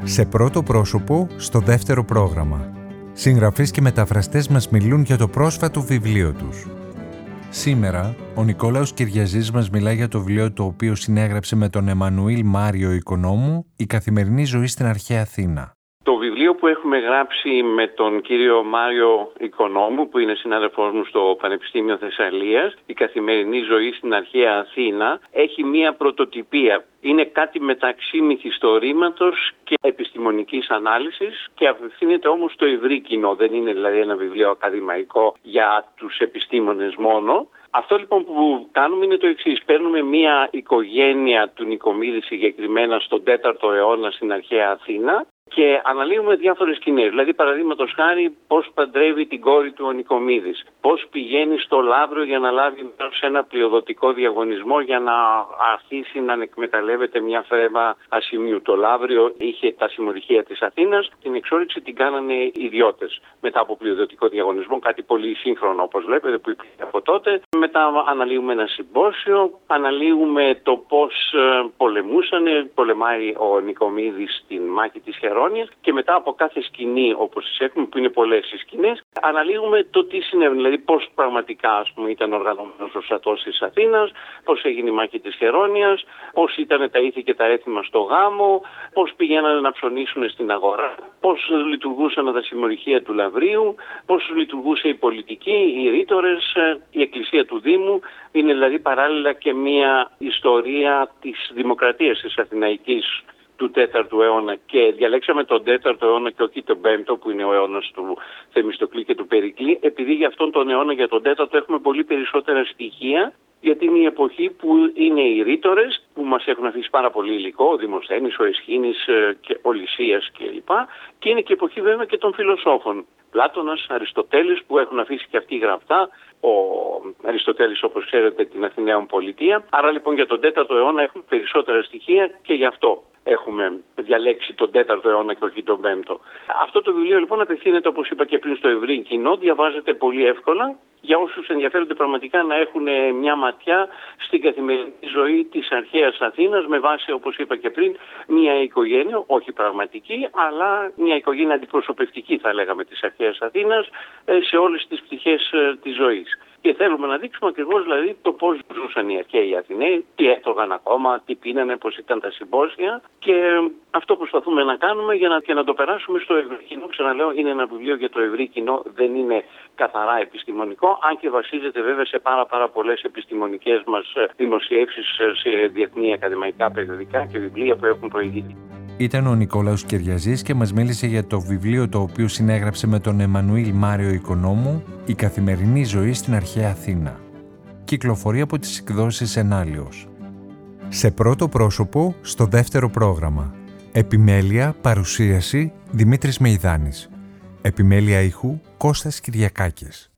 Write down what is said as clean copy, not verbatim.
Σε πρώτο πρόσωπο, στο δεύτερο πρόγραμμα. Συγγραφείς και μεταφραστές μας μιλούν για το πρόσφατο βιβλίο τους. Σήμερα, ο Νικόλαος Κυριαζής μας μιλάει για το βιβλίο το οποίο συνέγραψε με τον Εμμανουήλ Μάριο Οικονόμου, «Η καθημερινή ζωή στην αρχαία Αθήνα». Το βιβλίο που έχουμε γράψει με τον κύριο Μάριο Οικονόμου, που είναι συνάδελφός μου στο Πανεπιστήμιο Θεσσαλίας, «Η καθημερινή ζωή στην αρχαία Αθήνα», έχει μία πρωτοτυπία. Είναι κάτι μεταξύ μυθιστορήματος και επιστημονικής ανάλυσης και απευθύνεται όμως στο ευρύ κοινό. Δεν είναι δηλαδή ένα βιβλίο ακαδημαϊκό για τους επιστήμονες μόνο. Αυτό λοιπόν που κάνουμε είναι το εξής. Παίρνουμε μια οικογένεια του Νικομίδη συγκεκριμένα στον 4ο αιώνα στην αρχαία Αθήνα και αναλύουμε διάφορες σκηνές. Δηλαδή, παραδείγματος χάρη, πώς παντρεύει την κόρη του ο Νικομίδης, πώς πηγαίνει στο Λαύριο για να λάβει μέρος σε ένα πλειοδοτικό διαγωνισμό για να αρχίσει να εκμεταλλεύεται μια φρέμα ασημείου. Το Λαύριο είχε τα συμμορυχεία της Αθήνας, την εξόρυξη την κάνανε ιδιώτες μετά από πλειοδοτικό διαγωνισμό, κάτι πολύ σύγχρονο όπως βλέπετε που υπήρχε από τότε. Μετά αναλύουμε ένα συμπόσιο, αναλύουμε το πώς πολεμάει ο Νικομίδης στην μάχη της Χερόνιας και μετά από κάθε σκηνή όπως τις έχουμε, που είναι πολλές οι σκηνές, αναλύουμε το τι συνέβη, δηλαδή πώς πραγματικά ήταν οργανωμένος ο στρατός της Αθήνας, πώς έγινε η μάχη της Χερόνιας, πώς ήταν τα ήθη και τα έθιμα στο γάμο, πώς πηγαίνανε να ψωνίσουν στην αγορά, πώς λειτουργούσαν τα συμμορυχεία του Λαυρίου, πώς λειτουργούσε η πολιτική, οι ρήτορες, η εκκλησία του Δήμου. Είναι δηλαδή παράλληλα και μια ιστορία της δημοκρατίας της Αθηναϊκής του 4ου αιώνα και διαλέξαμε τον 4ο αιώνα και όχι τον 5ο που είναι ο αιώνας του Θεμιστοκλή και του Περικλή, επειδή για αυτόν τον αιώνα, για τον 4ο, έχουμε πολύ περισσότερα στοιχεία, γιατί είναι η εποχή που είναι οι ρήτορες που μας έχουν αφήσει πάρα πολύ υλικό, ο Δημοσθένης, ο Αισχήνης και ο Λυσίας κλπ. Και είναι και η εποχή βέβαια και των φιλοσόφων. Πλάτωνας, Αριστοτέλης που έχουν αφήσει και αυτοί γραφτά, ο Αριστοτέλης όπως ξέρετε την Αθηναίων Πολιτεία. Άρα λοιπόν για τον 4ο αιώνα έχουμε περισσότερα στοιχεία και γι' αυτό έχουμε διαλέξει τον 4ο αιώνα και όχι τον 5ο. Αυτό το βιβλίο λοιπόν απευθύνεται, όπως είπα και πριν, στο ευρύ κοινό, διαβάζεται πολύ εύκολα για όσους ενδιαφέρονται πραγματικά να έχουν μια ματιά στην καθημερινή ζωή της αρχαίας Αθήνας με βάση, όπως είπα και πριν, μια οικογένεια, όχι πραγματική, αλλά μια οικογένεια αντιπροσωπευτική θα λέγαμε της αρχαίας Αθήνας σε όλες τις πτυχές της ζωής. Και θέλουμε να δείξουμε ακριβώς δηλαδή το πώς ζούσαν οι αρχαίοι Αθηναίοι, τι έφτωγαν ακόμα, τι πίνανε, πώς ήταν τα συμπόσια και αυτό προσπαθούμε να κάνουμε για να το περάσουμε στο ευρύ κοινό. Ξαναλέω, είναι ένα βιβλίο για το ευρύ κοινό, δεν είναι καθαρά επιστημονικό, αν και βασίζεται βέβαια σε πάρα πολλές επιστημονικές μας δημοσιεύσεις σε διεθνή ακαδημαϊκά περιοδικά και βιβλία που έχουν προηγηθεί. Ήταν ο Νικόλαος Κυριαζής και μας μίλησε για το βιβλίο το οποίο συνέγραψε με τον Εμμανουήλ Μάριο Οικονόμου, «Η καθημερινή ζωή στην αρχαία Αθήνα». Κυκλοφορεί από τις εκδόσεις Ενάλιος. Σε πρώτο πρόσωπο, στο δεύτερο πρόγραμμα. Επιμέλεια, παρουσίαση, Δημήτρης Μεϊδάνης. Επιμέλεια ήχου, Κώστας Κυριακάκης.